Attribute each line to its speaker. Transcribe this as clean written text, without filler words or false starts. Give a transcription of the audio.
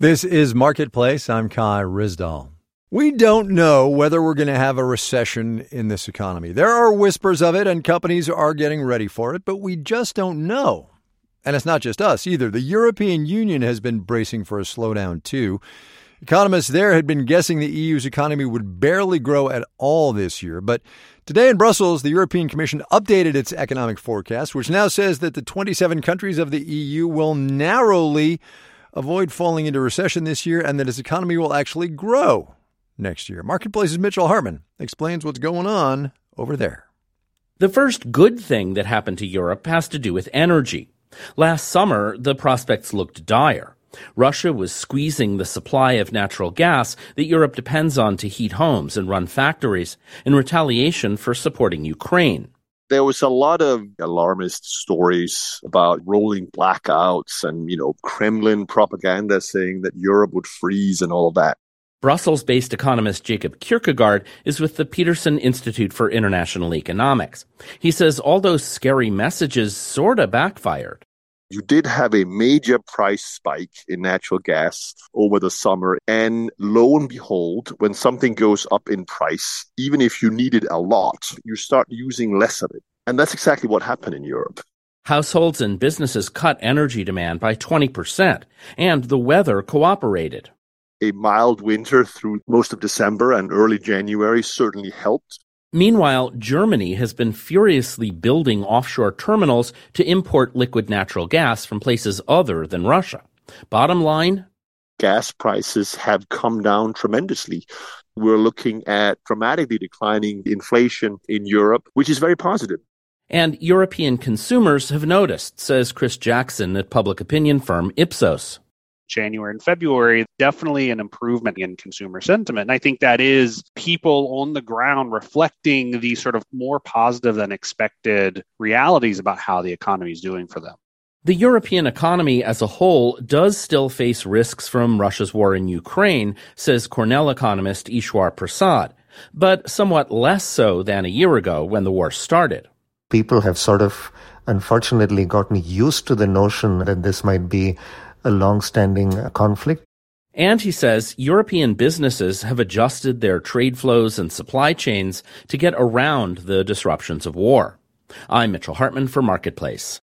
Speaker 1: This is Marketplace. I'm Kai Ryssdal. We don't know whether we're going to have a recession in this economy. There are whispers of it, and companies are getting ready for it, but we just don't know. And it's not just us either. The European Union has been bracing for a slowdown, too. Economists there had been guessing the EU's economy would barely grow at all this year. But today in Brussels, the European Commission updated its economic forecast, which now says that the 27 countries of the EU will narrowly avoid falling into recession this year and that its economy will actually grow next year. Marketplace's Mitchell Hartman explains what's going on over there.
Speaker 2: The first good thing that happened to Europe has to do with energy. Last summer, the prospects looked dire. Russia was squeezing the supply of natural gas that Europe depends on to heat homes and run factories in retaliation for supporting Ukraine.
Speaker 3: There was a lot of alarmist stories about rolling blackouts and, Kremlin propaganda saying that Europe would freeze and all of that.
Speaker 2: Brussels-based economist Jacob Kierkegaard is with the Peterson Institute for International Economics. He says all those scary messages sort of backfired.
Speaker 3: You did have a major price spike in natural gas over the summer, and lo and behold, when something goes up in price, even if you need it a lot, you start using less of it. And that's exactly what happened in Europe.
Speaker 2: Households and businesses cut energy demand by 20%, and the weather cooperated.
Speaker 3: A mild winter through most of December and early January certainly helped.
Speaker 2: Meanwhile, Germany has been furiously building offshore terminals to import liquid natural gas from places other than Russia. Bottom line,
Speaker 3: gas prices have come down tremendously. We're looking at dramatically declining inflation in Europe, which is very positive.
Speaker 2: And European consumers have noticed, says Chris Jackson at public opinion firm Ipsos.
Speaker 4: January and February, definitely an improvement in consumer sentiment. And I think that is people on the ground reflecting the sort of more positive than expected realities about how the economy is doing for them.
Speaker 2: The European economy as a whole does still face risks from Russia's war in Ukraine, says Cornell economist Ishwar Prasad, but somewhat less so than a year ago when the war started.
Speaker 5: People have sort of, unfortunately, gotten used to the notion that this might be a long-standing conflict.
Speaker 2: And he says European businesses have adjusted their trade flows and supply chains to get around the disruptions of war. I'm Mitchell Hartman for Marketplace.